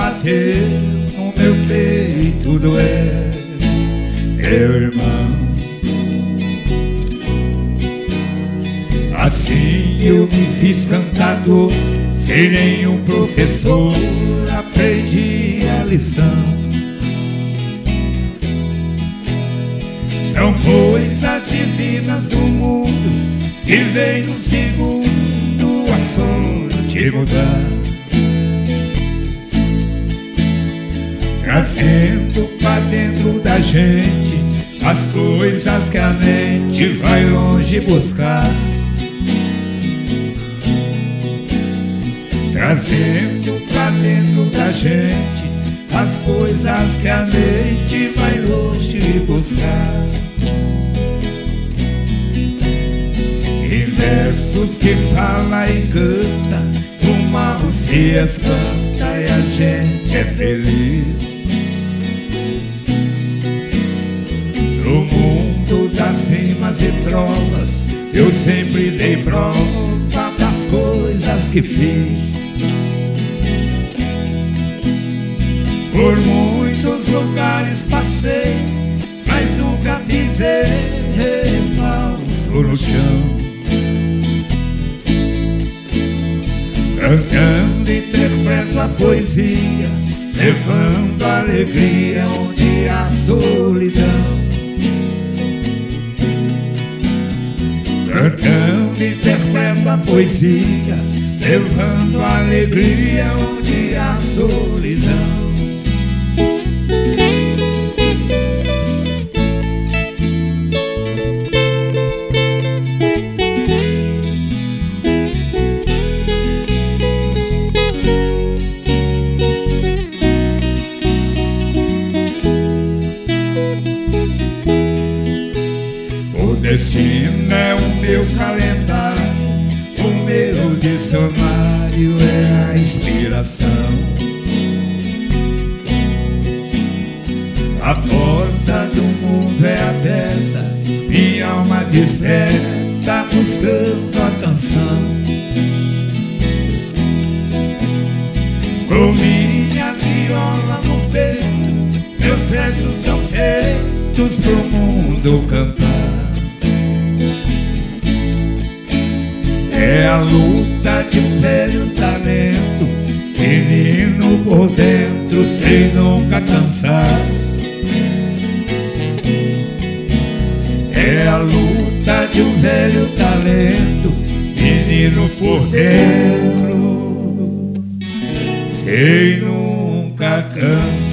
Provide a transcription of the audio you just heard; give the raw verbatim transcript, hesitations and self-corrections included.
bateu no meu peito doer, meu irmão. Assim eu me fiz cantador, sem nenhum professor aprendi a lição. São coisas divinas do mundo que vem no segundo a sorte mudar, trazendo pra dentro da gente as coisas que a mente vai longe buscar, trazendo pra dentro da gente as coisas que a mente vai longe buscar. Em versos que fala e canta, o mal se espanta e a gente é feliz. No mundo das rimas e trovas, eu sempre dei prova das coisas que fiz. Por muitos lugares passei, mas nunca pisei falso no chão. Cantando interpreto a poesia, levando alegria onde há solidão. Cantando interpreto a poesia, levando alegria onde há solidão. O destino é o meu calendário, o meu dicionário é a inspiração. A porta do mundo é aberta, minha alma desperta buscando a canção. Com minha viola no peito, meus versos são feitos pro mundo cantar. É a luta de um velho talento, menino por dentro sem nunca cansar. É a luta de um velho talento, menino por dentro sem nunca cansar.